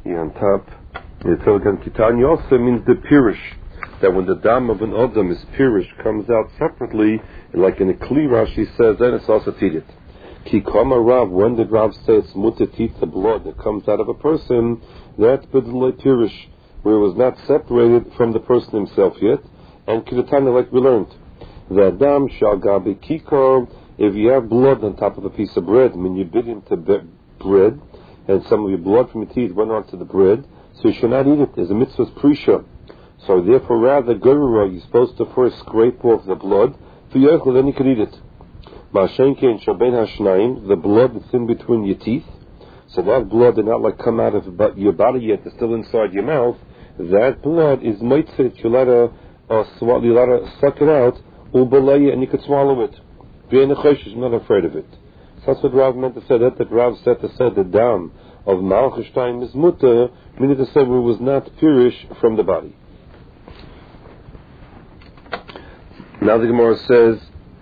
Here on top, Yitzhak Kitani also means the pirish, that when the dam of an Adam is pirish, comes out separately, like in a Kli Rashi says, then it's also tidit. Ki kama Rav, when did Rav say it's mutatit, the blood that comes out of a person, that's b'd'lei pirish, where it was not separated from the person himself yet, and Kidatani, like we learned, the Adam shall gabi kikar, if you have blood on top of a piece of bread, I mean you bit into bread, and some of your blood from your teeth went onto the bread, so you should not eat it. There's a mitzvah's prisha. So therefore, rather, Gurura, you're supposed to first scrape off the blood, then you can eat it. Ma'ashenke and Shaben Hashnayim, the blood that's in between your teeth, so that blood did not like come out of your body yet, it's still inside your mouth, that blood is mitzvah, you let her suck it out, and you could swallow it. You're not afraid of it. So that's what Rav meant to say, that Rav said to say the dam of Malchushtayim is mutter, meaning to say where it was not purish from the body. Now the Gemara says,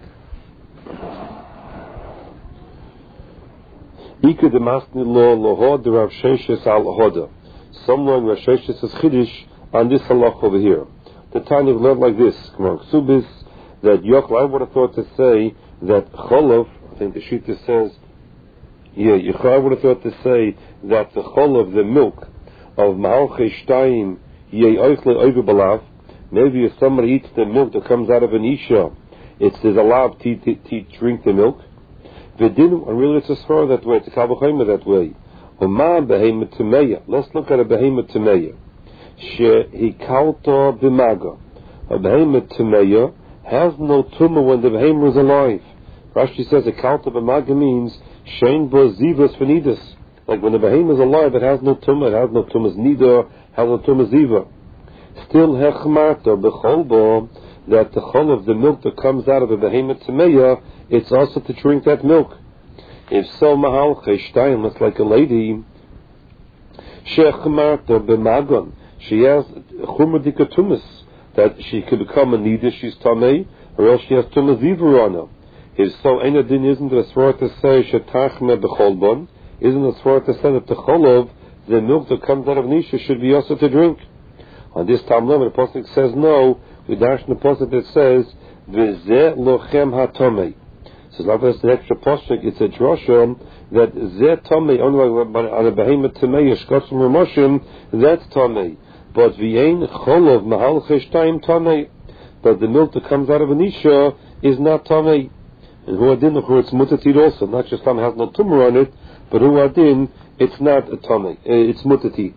Ika demasni lo lohod Rav Sheshes al hoda. Someone Rav Sheshes is chiddush on this halach over here. The Tanya learned like this, Ksubis, that Yochel, I would have thought to say that Cholov, I think the Shita says, I would have thought to say that the Cholov, the milk of Ma'alchei Shtayim, Yei Oichle Oive Balav, maybe if somebody eats the milk that comes out of an Isha, it's allowed to drink the milk. V'dinu, and really it's a svara that way, it's a Kavachayma that way. Oma Behema Tumeya, let's look at a Behema Tumeya. Shehikalta B'maga. A Behema Tumeya has no tumah when the Behema is alive. Rashi says a Kalta B'maga means Shein Bo Zivas V'nidas. Like when the Behema is alive, it has no tumah, it has no tumah's nida, has no tumah's ziva. Still hechmarta b'cholbo, that the chol of the milk that comes out of a behemoth tameya, it's also to drink that milk. If so, mahal cheshtayim, it's like a lady, shechmarta b'magon, she has chumra dikatumas, that she could become a nida, she's tamei, or else she has tumah ziva on her. If so, enadin isn't a svara to say shetachme b'cholbon, isn't a svara to say that the chol of the milk that comes out of Nisha should be also to drink. On this time limit, the Pasuk says no. We dash in the Pasuk that says V'zeh lochem hatomei. So it's the extra Pasuk. It's a drosha that Zeh tomei only on a behemoth tomei yeshkotzim remoshim. That's tomei. But v'yein cholov mahal cheshtayim tomei. But the milk that comes out of an isha is not tomei. And who adin it's mutatit also. Not just tomei has no tumor on it, but who adin it's not a tomei. It's mutatit.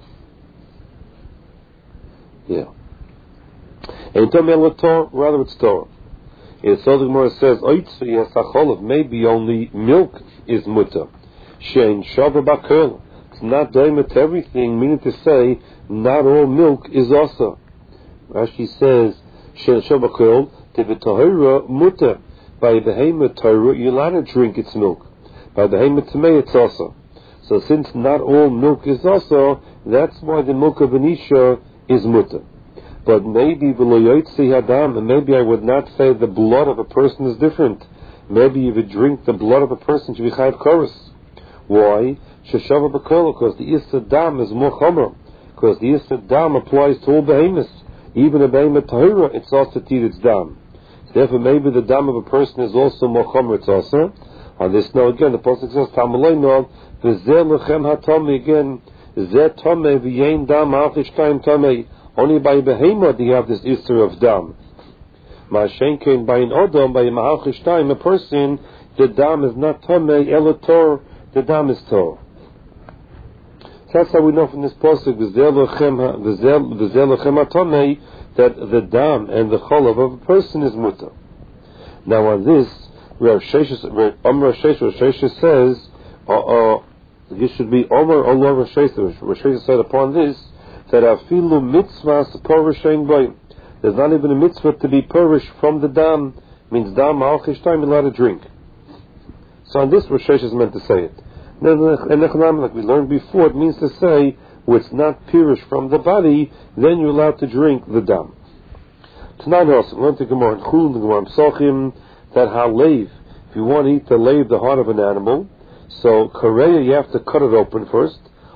Yeah. And rather it's Torah. And so the Gemara says, maybe only milk is mutter. Shein shava bakel. It's not daima to everything, meaning to say, not all milk is also. Rashi says, shein shava bakel, tevitahira mutter. By behemoth Torah, you're allowed to drink its milk. By behemoth tamei, it's also. So since not all milk is also, that's why the milk of an isha is mutter. But maybe hadam, and maybe I would not say the blood of a person is different. Maybe if you drink the blood of a person, should be chayav chorus. Why? Sheshava b'kol, because the Issa Dam is more chomer. Because the Issa Dam applies to all behemoths. Even a behemoth tahira, it's also its dam. Therefore, maybe the dam of a person is also more chomer, it's also. On this note, again, the Pasuk says, Tamalei no, v'zeh lechem ha-tomei, again, zeh tomei v'yein dam ha'achish kaim tomei. Only by behemoth do you have this issue of dam. Ma'ashenkein by an odom, by a ma'achish time, a person, the dam is not tomei, elator, the dam is tor. So that's how we know from this pasuk, v'zel lechem ha-tomei, that the dam and the cholav of a person is mutter. Now on this, Rav Sheshes says, this should be Omer Allah Rav Sheshes. Rav Sheshes said upon this, that afilu mitzvahs porish boy. There's not even a mitzvah to be porish from the dam. Means dam al-chish time you're allowed to drink. So on this, Rav Sheshes meant to say it. And like we learned before, it means to say, where it's not pirish from the body, then you're allowed to drink the dam. Tonight also, we learned the Gemara in Chul, the Gemara in Psochim, that halev, if you want to eat the heart of an animal, so kareya you have to cut it open first.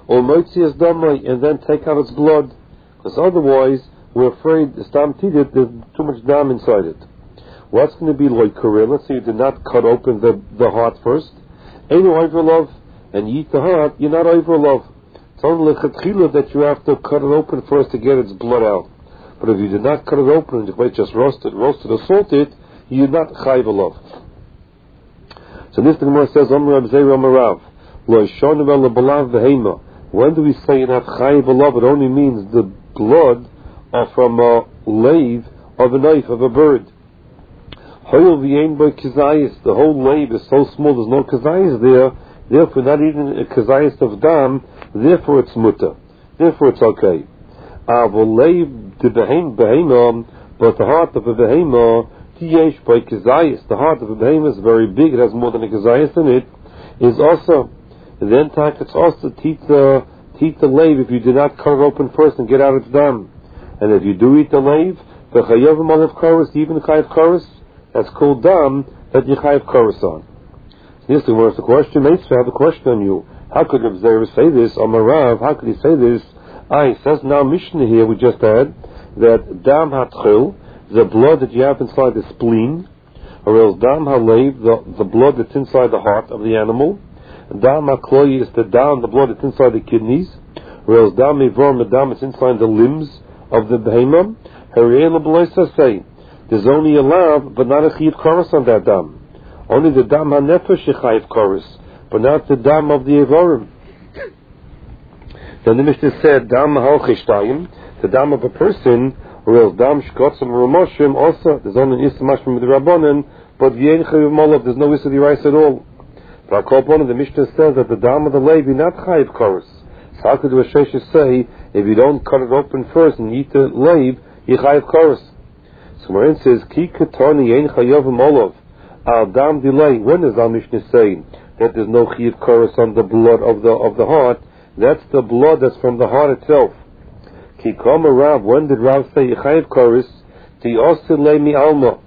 or moitzias damai, and then take out its blood, because otherwise we're afraid the stam tidit, there's too much dam inside it. What's going to be like Korea? Let's say you did not cut open the heart first. Ain't no over love, and you eat the heart, you're not over love. It's only lechatchila that you have to cut it open first to get its blood out. But if you did not cut it open and you just roasted or salted, you're not chayv love. So this Gemara says, Amar Rab Zeir Amar Rav, Lo Yishonu Ela B'lav V'heima. When do we say you're not chayv love? It only means the blood from a lave of a knife of a bird. Hoyel v'yein by kizayis. The whole lave is so small, there's no kizayis there. Therefore, not even a kizayis of dam. Therefore, it's mutter. Therefore, it's okay. Lave the behema, but the heart of a behema, tiyesh by kizayis. The heart of a behema is very big. It has more than a kizayis in it. Is also, and then it's also teeth the lave if you do not cut it open first and get out its dam. And if you do eat the lave, the chayavim olive chorus, even chayav chorus, that's called dam that you chayav chorus on. Yes, we want the question. I have a question on you. How could Reb Zeir say this? Amar Rav, how could he say this? It says now Mishnah here we just had that dam hatchil, the blood that you have inside the spleen, or else dam halev, the blood that's inside the heart of the animal. Dam hakloyi is the blood that's inside the kidneys, or else dam ivorm, the dam is inside the limbs of the behemoth. Hariel b'loisa say there's only a lav, but not a chiyuv chorus on that dam. Only the dam ha-nefesh chayiv chorus, but not the dam of the evorim. Then the Mishnah said dam ha-chishtayim, the dam of a person, or else dam shkotzim rumoshim. Also, there's only an ismashim with the rabbanon, but v'yein chayiv molav, there's no issue rice at all. But the Mishnah says that the dam of the levi not chayiv chorus. So how could the Rishayah say if you don't cut it open first and eat the lev, you chayiv chorus? So Marin says ki katani yein chayiv molav. Al dam delay. When does our Mishnah say that there's no chiyuv chorus on the blood of the heart? That's the blood that's from the heart itself. Ki kama Rav. When did Rav say chiyuv chorus? Ti osilei mi alma.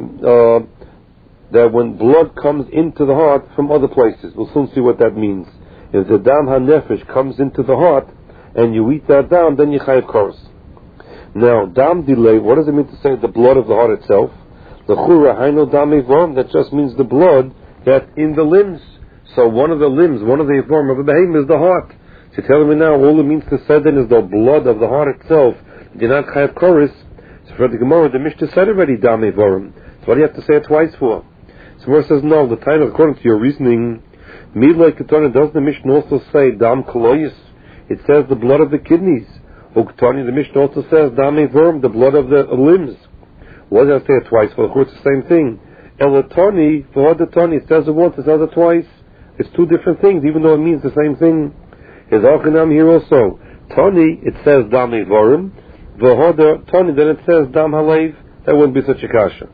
That when blood comes into the heart from other places. We'll soon see what that means. If the dam ha-nefesh comes into the heart and you eat that dam, then you chiyuv chorus. Now, dam delay. What does it mean to say the blood of the heart itself? The chura haino dam evorm, that just means the blood that's in the limbs. So one of the limbs, one of the evorm of the behemoth is the heart. So telling me now, all it means to say then is the blood of the heart itself. You're not chayav chorus. So for the Gemara, the Mishnah said already dam evorm. So what do you have to say it twice for? So Gemara says no. The time, according to your reasoning, midlay ketana, doesn't the Mishnah also say dam koloyis? It says the blood of the kidneys. Uktani, the Mishnah also says dam evorm, the blood of the limbs. Why did I say it twice? For it's the same thing. Elatoni, for the toni, it says it once, it says it twice. It's two different things, even though it means the same thing. There's Achanam here also. Toni, it says dam evorim. V'hoda toni, then it says dam halev. That wouldn't be such a kasha.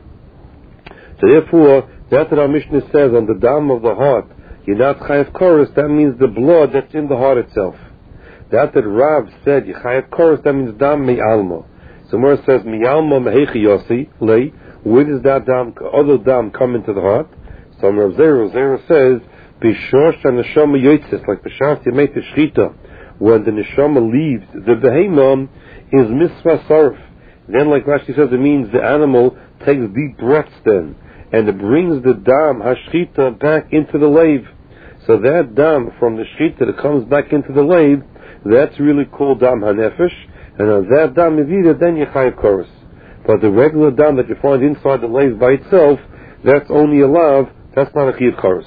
So therefore, that's what our Mishnah says on the dam of the heart. You're not chayav chorus, that means the blood that's in the heart itself. That Rav said, you chayav chorus, that means dam me alma. So Mora says, miyalma mehechi yosi, lay, where does that dam, other dam come into the heart? So Rav Zeir says, b'shosh ha-neshama yotzes, like b'shas yemei teshchita, when the neshama leaves, the behemoth is misva sarf. Then like Rashi says, it means the animal takes deep breaths then, and it brings the dam, ha-shchita, back into the lave. So that dam from the shchita that comes back into the lave, that's really called dam ha-nefesh. And on that dam evida, then you chayav chorus. But the regular dam that you find inside the lave by itself, that's only a lav, that's not a chiyuv chorus.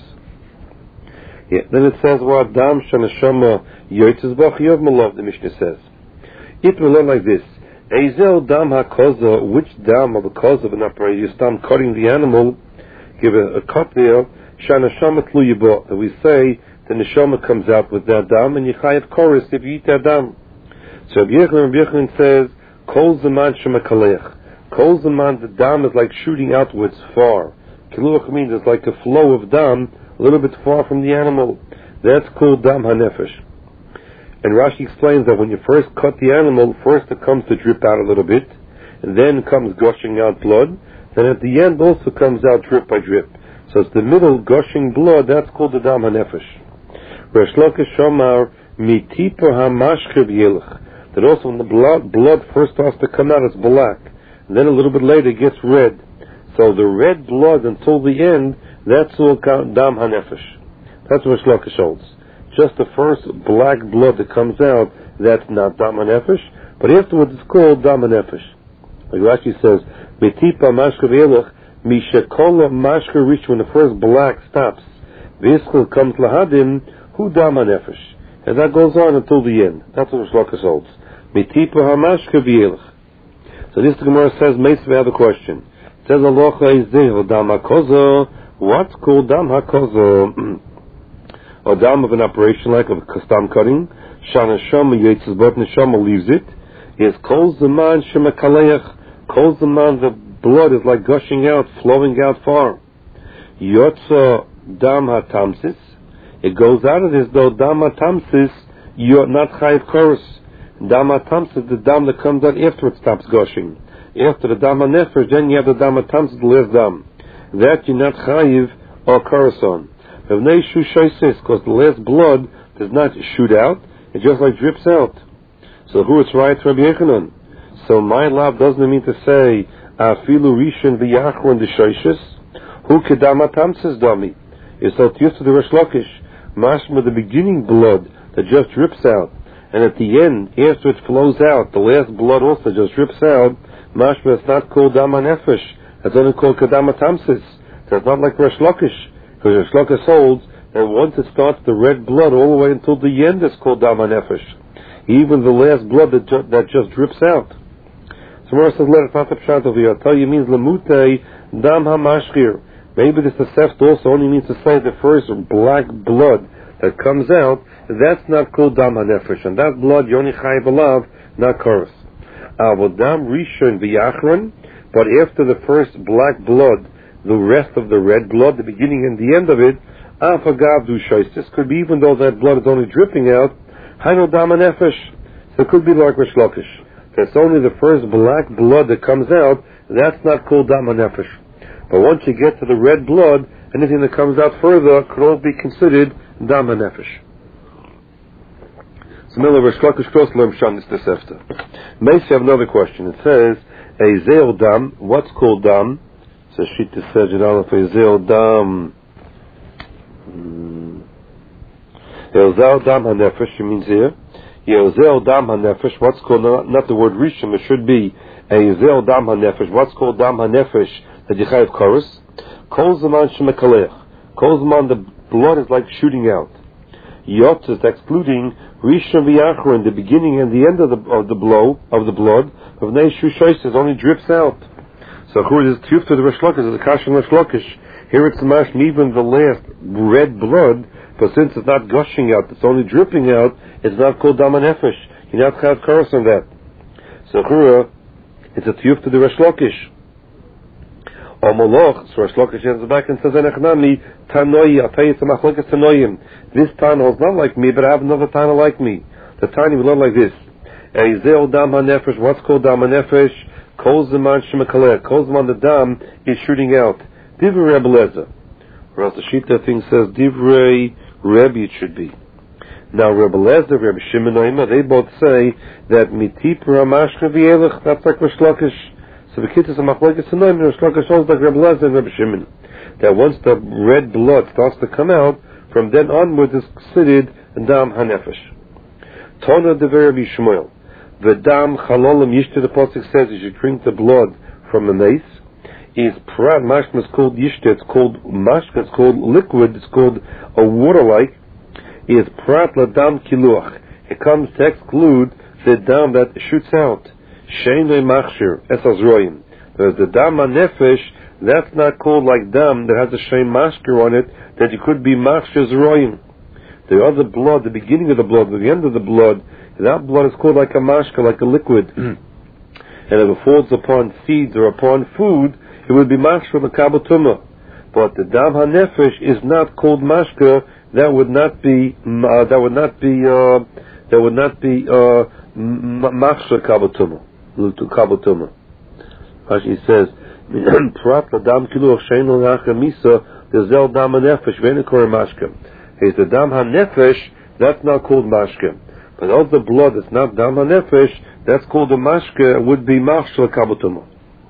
Yeah. Then it says, what dam shanashama yotzes b'chiyuv malav, the Mishnah says. It will learn like this. Ezel dam ha-koza, which dam of a koza of an operator, you start cutting the animal, give a cut there, shanashama tluyibo, that we say, the neshama comes out with that dam, and you chayav chorus if you eat that dam. So Rabbi Yochanan says, Kol Zaman Shemakalech. Kol Zaman, the dam is like shooting outwards far. Kiluach means it's like a flow of dam, a little bit far from the animal. That's called dam hanefesh. And Rashi explains that when you first cut the animal, first it comes to drip out a little bit, and then comes gushing out blood, then at the end also comes out drip by drip. So it's the middle gushing blood, that's called the dam hanefesh. Resh Lakish Shomar, Mitipa hamashke b'yelech. That also when the blood first starts to come out, it's black. And then a little bit later it gets red. So the red blood until the end, that's all dam hanefesh. That's what Shlokish holds. Just the first black blood that comes out, that's not dam hanefesh, but afterwards it's called dam hanefesh. Like Rashi says, Mitipa mashka v'elech, mishakola mashka rish, when the first black stops, v'yiskul comes lahadim, hu dam hanefesh. And that goes on until the end. That's what Shlokish holds. Mitipa hamashka v'elech. So this Gemara says, we have a question. It says, Alocha izeh, dam hakozo. What's called dam hakozo? A dam of an operation like a stam cutting. Shana shama yitzes, but neshama leaves it. Is kol zaman shemakaleach. Kol zaman, the blood is like gushing out, flowing out far. Yotza dam hatamsis. It goes out of this though dam hatamsis, you're not chayiv chorus. Dam hatamsis, the dam that comes out after it stops gushing. After the dam hanefesh, then you have the dam hatamsis, the last dam. That you're not chayiv or chorus on. Because the last blood does not shoot out, it just like drips out. So who it's right to Rabbi Yechanan? So my love doesn't mean to say afilu rishon v'yachron d'shoishes who kedam hatamsis dami. It's so used to the Rish Lakish, mashma the beginning blood that just drips out, and at the end after it flows out, the last blood also just drips out. Mashma it's not called dam hanefesh. It's only called kedam hatamsis. That's not like Rish Lakish. Because Rish Lakish holds that once it starts the red blood all the way until the end is called dam hanefesh. Even the last blood that just drips out. So Mara says, let it not pshat over here. I'll tell you means lemute dam hamashkir. Maybe this Tosefta also only means to say the first black blood that comes out, that's not called dam hanefesh. And that blood, yoni chayiv alav, not chorus. Dam rishon v'yachron, but after the first black blood, the rest of the red blood, the beginning and the end of it, afagav du shoistis, could be even though that blood is only dripping out, haino dam hanefesh. So it could be like Rish Lakish. That's only the first black blood that comes out, that's not called dam hanefesh. But once you get to the red blood, anything that comes out further could all be considered dam hanefesh. So Miller Rish Lakish cross learn Shanis Tosefta. Maybe you have another question. It says, Ezel dam, what's called dam? So Shita says, Ezel dam. Ezel dam hanefesh, she means here. Ezel dam hanefesh, what's called, not the word rishon, it should be Ezel dam hanefesh, what's called dam hanefesh, that you chayiv chorus. Kol zaman shemekalech. Kol zaman, the blood is like shooting out. Yotz is excluding rishon v'yachron, the beginning and the end of the blood. Of neishu shoyses only drips out. So who is tiyuf to the Rish Lakish, the Kashan Rish Lakish. Here it's mashma even the last red blood, but since it's not gushing out, it's only dripping out, it's not called dam hanefesh. You're not chayav chorus on that. So it's a tiyuf to the Rish Lakish. Or Moloch, so Rish Lakish ends back and says, Enechnami, Tanoi, I'll tell you it's a machlokes Tanoim. This Tana is not like me, but I have another Tana like me. The Tana will learn like this. Ezel dam hanefesh, what's called dam hanefesh? Kol zaman shemekaleh. Kol zaman, the dam is shooting out. Divrei Rebbe Lezer. Whereas the Shita thing says, Divrei Rebbe it should be. Now Rebbe Lezer, Rebbe Shimon Oima, they both say that mitipra mashka v'yelech, that's like Rish Lakish. So the Kittas of Machlokes Tanoim, Rish Lakish holds like Rebbe Lezer and Rebbe Shimon. That once the red blood starts to come out, from then onwards is considered dam hanefesh. Tona dever Rabbi Shmuel. V'dam chalolim yishte, the pasuk says you should drink the blood from a mace. Is prat mashma, it's called yishte, it's called mashka, it's called liquid, it's called a water-like. Is prat ladam kiluach. It comes to exclude the dam that shoots out. Sheinei machshir esas roim. There's the dam hanefesh, that's not called like dam that has a shein mashkir on it, that it could be machshir roim. The other blood, the beginning of the blood, the end of the blood, that blood is called like a mashka, like a liquid. And if it falls upon seeds or upon food, it would be mashka makabel tumah. But the dam hanefesh is not called mashka. That would not be mashka kabel tumah. Rashi says, "Prat ladam kiluach shein lo nachem misa gezel dam hanefesh ve'enekor mashka." Is the dam hanefesh that's not called mashke. But all the blood that's not dam hanefesh, that's called a mashke, would be mashal kabutuma.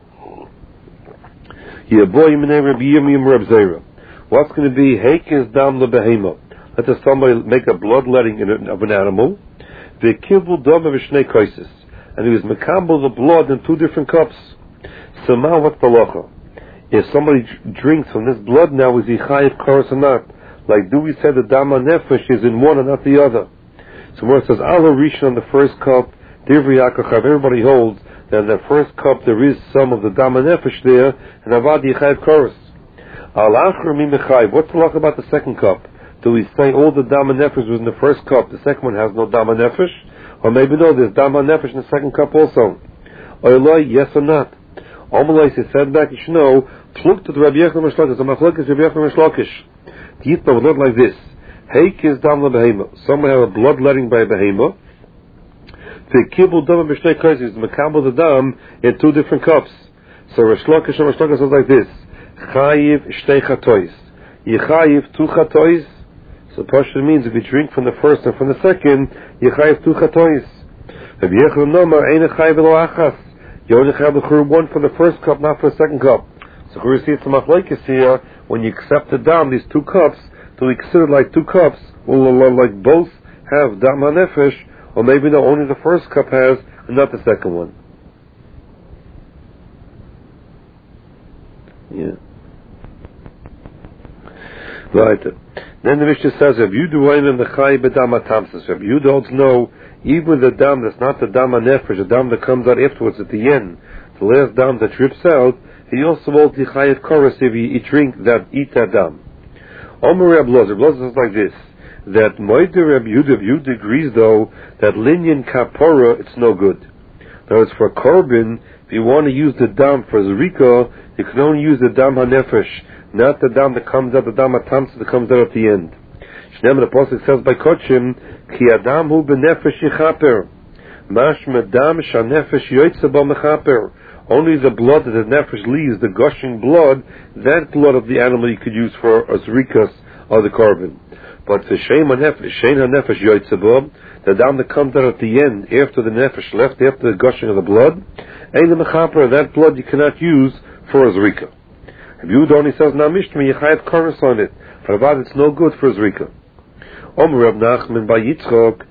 What's going to be heikes dam lebehema? Let somebody make a bloodletting of an animal. V'kibul dam v'shnei kaisis, and he was mekabel the blood in two different cups. So now what's the halacha? If somebody drinks from this blood now, is he chayiv koros or not? Like, do we say the dam nefesh is in one and not the other? So where it says Allah rishon on the first cup, divri akachav, everybody holds that in the first cup there is some of the dam nefesh there, and avad yichayiv koros. Al achar mi mechayiv. What's the halacha about the second cup? Do we say all the dam nefesh was in the first cup, the second one has no dam nefesh? Or maybe no, there's dam nefesh in the second cup also. Oiloi, yes or not? Omalai said back, you should know, pluk to the Rabbi Yechon Meshlokish, the machlokes Rabbi Yechon Meshlokish. The Yitma would look like this. Heik is dam lebehema. Someone have a bloodletting by a behema. The kibul dam b'shnei kaisis, the makabel the dam in two different cups. So Rabbi Shlokish says like this. Chayiv shtei chatois. Yechayiv two chatois. So Pashto means if you drink from the first and from the second, yechayiv two chatois. Rabbi Yechon Nomar ein chayiv lo achas. You only have the chur one for the first cup, not for the second cup. So we see it's a machlokes here. When you accept the dam, these two cups, do we consider like two cups? Well, like both have dam hanefesh, or maybe no, only the first cup has, and not the second one. Yeah. Right. Then the Mishnah says, "If you do in the chay bedam atamsis, if you don't know, even the dam that's not the dam hanefesh, the dam that comes out afterwards at the end, the last dam that drips out, he also won't be chayiv koros if you eat that dam." Omer Reb Lozer says like this, that Moeder Reb Yehuda agrees though that linyan kapora it's no good. In other words, for korban, if you want to use the dam for zrika, you can only use the dam hanefesh, not the dam that comes out, the dam atamsa that comes out at the end. Shneim the Apostle says by Kochim, ki adam hu benefesh yichaper, mashma dam shanefesh yoytze bo mechaper. Only the blood that the nefesh leaves, the gushing blood, that blood of the animal you could use for a zrikas or the korban. But the shein hanefesh yoytzebo, the dam that comes out at the end, after the nefesh left, after the gushing of the blood, ein the mechaper, that blood you cannot use for a zrika. If you only says na mishma, you chayav koros on it. For about it's no good for a zrika. Omer Reb Nachman by Yitzchok,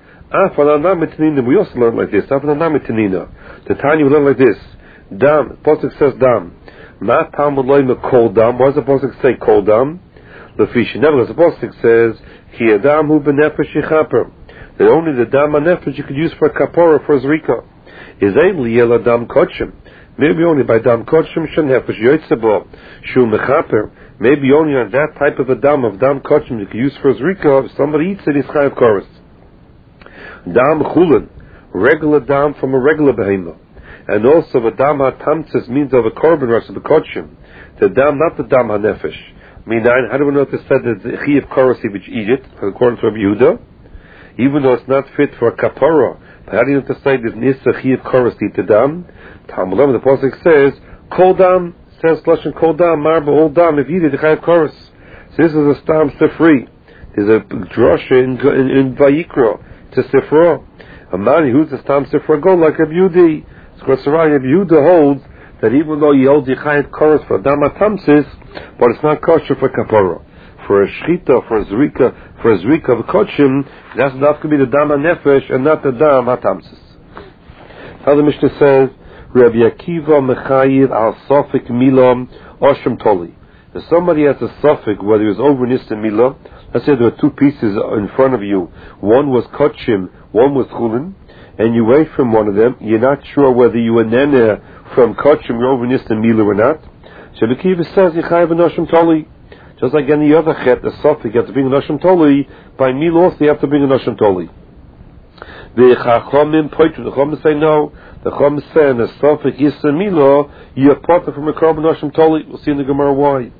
we also learn like this. The Tanya we learn like this. Dam, Posuk says dam. Ma Talmud loy kol dam. Why does the Posuk say kol dam? Lefish, nevertheless, the Posuk says ki adam hu benefesh yichaper. That only the dam hanefesh you could use for a kapora for a zrika. Is ein liyel dam kochim. Maybe only by dam kochim shenefesh yoytzebo shu mechaper. Maybe only on that type of a dam kochim you could use for a zrika. If somebody eats it, he's chayav koros. Dam chulin, regular dam from a regular behemoth. And also the dam hatamtzis means of a korban rush of the kochim. The dam, not the dam hanefesh. How do we know it said that the chayav koros if you eat it, according to Rabbi Yehuda? Even though it's not fit for a kapara, but how do you know to say there's nisa chayav koros to eat the dam? Talmud the Pasuk says, kol dam, says lashon kol dam, marba all dam, if you eat it, the chayav koros. So this is a stam sifri. There's a drasha in Vayikra, to sifra. A man who's a stam sifra go like Rabbi Yehuda. So Rabbi Yehuda holds that even though you hold the chayav koros for dam atamsis, but it's not kosher for kapara. For a shchita, for a zrika of kochim, that's not going to be the dam nefesh and not the dam hatamsis. How the Mishnah says, Rabbi Akiva mechayiv al sofik milam oshem toli. If somebody has a suffix, whether it was over nista milah, let's say there were two pieces in front of you, one was kochim, one was chulin, and you wait from one of them, you're not sure whether you were nene from kochim or over nista milah or not. So Rabbi Akiva says, Yechayiv an oshem toli. Just like any other chet, the suffix, you have to bring an oshem toli, by milah also you have to bring an oshem toli. The chachomim poitru, the chachomim say no. The chachomim say in the suffix yisa milah, you are part from a korban oshem toli. We'll see in the Gemara why.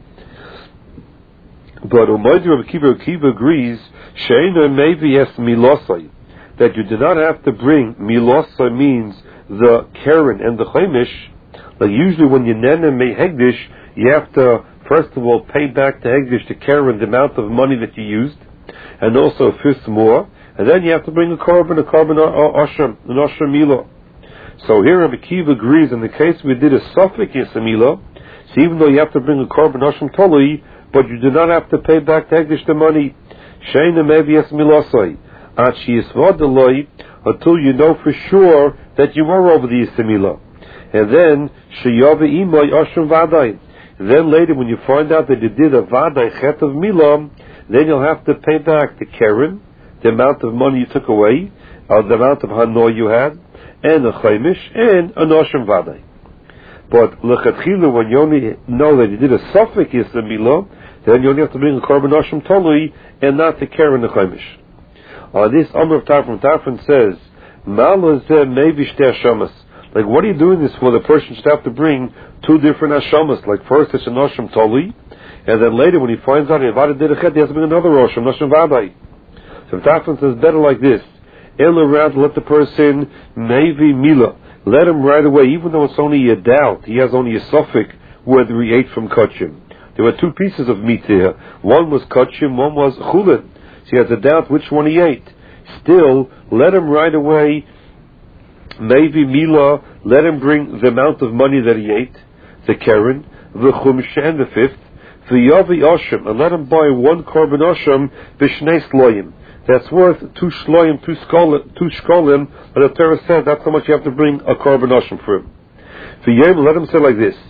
But Umaydi Rabbi Akiva agrees, she'ena maybe yes milosai, that you do not have to bring milosai means the keren and the chaimish. Like usually when you nene may hegdish, you have to first of all pay back to hegdish the keren the amount of money that you used, and also first more. and then you have to bring a korban Ashram, an Ashram Milah. So here Rabbi Akiva agrees, in the case we did a Suffolk Yisamila, so even though you have to bring a korban Ashram Toli, but you do not have to pay back to Hegdish the money. Sheina maybe Yasmilasai. Until you know for sure that you were over the Yisamila. And then Sheyave Imay Ashram Vadai. Then later when you find out that you did a Vadai Chet of Milah, then you'll have to pay back the Keren, the amount of money you took away, or the amount of Hanoi you had, and a Chaimish, and an Ashram Vadai. But L'chatchila, when you only know that you did a Suffolk Yisamila, then you only have to bring a korban Ashram Tolui, and not the Keren, the Chaimish. This Amr of Tarfon says, maybe Hashamas. Like, what are you doing this for? The person should have to bring two different Hashamas. Like, first it's an Ashram Toli, and then later when he finds out he did a chet, he has to bring another Ashram, Ashram Vadai. So Tarfon says better like this. Around, let the person maybe Mila. Let him right away, even though it's only a doubt, he has only a suffix whether he ate from Kachim. There were two pieces of meat here. One was Kachim, one was Chulin. So he has a doubt which one he ate. Still, let him right away, maybe Mila, let him bring the amount of money that he ate, the Keren, the Chumash, and the fifth, the Yavi Asham, and let him buy one korban Asham, Bishnei Sloyim. That's worth two shloim, two shkolim, but the Torah says that's how much you have to bring a korban Asham for him. For Yom, let him say like this: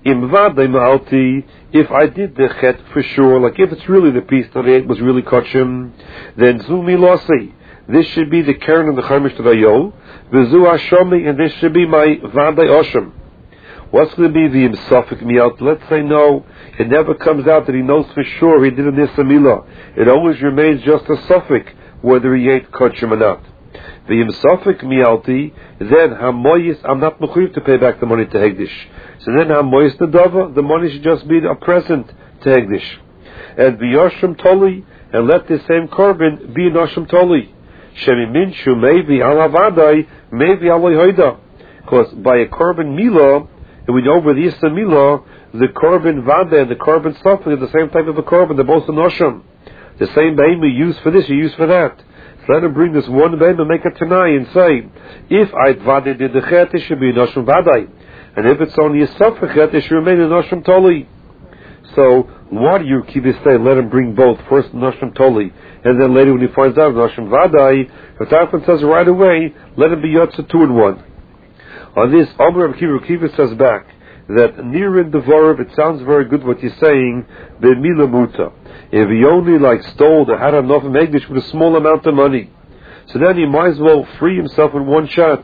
if I did the chet for sure, like if it's really the piece that I ate was really kachim, then zumi losi. This should be the Keren and the Chaimish to the Yo, v'zu Ashami, and this should be my Vadai Asham. What's going to be the Imsafik Mialt? Let's say no, it never comes out that he knows for sure he did an Isamila. It always remains just a suffix whether he ate kachim or not. The Imsafik Mialti, then Hamoyis, I'm not mechuyev to pay back the money to Hegdish. So then Hamoyis Nadava, the money should just be a present to Hegdish. And V'yoshim Toli, and let this same korban be an Asham Toli. Shemi Minshu, maybe Alavadai, maybe Aloyhoida. Because by a korban Milah, and we know over the Yisa Milah, the korban Vada and the korban Safli are the same type of a korban, they're both an Asham. The same bein we use for this, you use for that. So let him bring this one bein and make a Tanai and say, if I'd Vada did the Chet, it should be an Asham Vadai. And if it's only a Safli Chet, it should remain an Asham Toli. So, why do you keep this say, let him bring both, first an Asham Toli, and then later when he finds out an Asham Vadai, if Tarfon says right away, let him be Yotza 2 in 1. On this, Amr of Kiva says back, that near in Devorov, it sounds very good what you're saying, Be'mila Muta. If he only stole or had enough of Megdish with a small amount of money, so then he might as well free himself in one shot.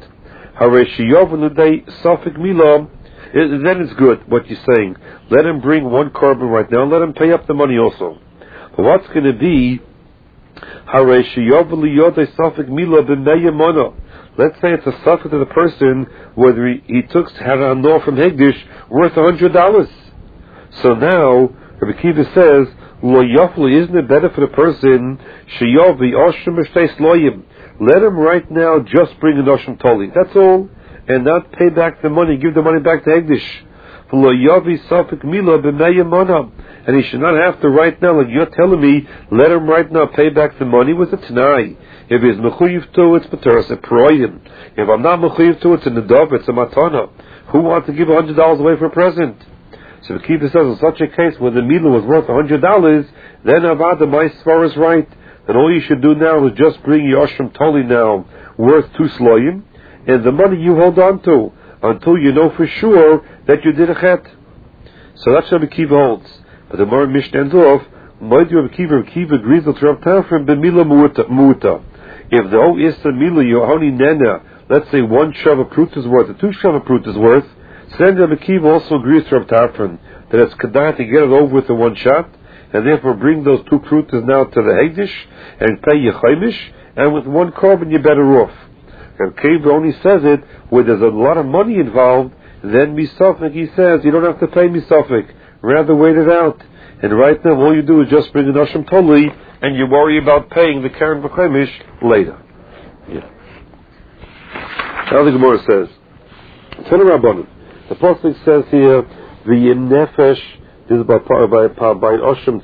Safik Mila, then it's good what you're saying. Let him bring one korban right now, let him pay up the money also. But what's going to be, Safik Mila b'meyamana. Let's say it's a suffix to the person whether he had an anor from Hegdish worth $100. So now, Rabbi Kiva says, Lo yafli, isn't it better for the person, Sheyavi Asham B'shtei Sloyim, let him right now just bring an Asham Toli, that's all, and not pay back the money, give the money back to Hegdish. Lo yavi Safik Mila b'meyamana. And he should not have to right now, like you're telling me, let him right now pay back the money with a Tanai. If he's mechuyev to, it's Pateras, a Proyim. If I'm not mechuyev to, it's a Nadav, it's a Matana. Who wants to give $100 away for a present? So the Kiva says, in such a case, when the Mila was worth $100, then Avada, my Svar is right. Then all you should do now is just bring your Ashram Toli now, worth 2 Sloyim, and the money you hold on to, until you know for sure that you did a Chet. So that's what the Kiva holds. But the more Mishnah ends off, Kiva agrees with Rav Tarfon b'mila mu'uta. If the whole Issa Mila, your only nena, let's say 1 Shava Prut is worth, or 2 Shava Prut is worth, so then Rabbi Kiva also agrees to Rav Tarfon that it's Kedai to get it over with in one shot, and therefore bring those 2 Prutas now to the Hegdish, and pay your Chaimish, and with 1 korban you're better off. Rav Kiva only says it where there's a lot of money involved, then Misafik, he says, you don't have to pay Misafik, rather wait it out. And right now, all you do is just bring an Asham Toli, and you worry about paying the Keren B'Chaimish later. Yeah. Now the Gemara says, Tana Rabbanan. The Pasuk says here, V'yim Nefesh, this is by Asham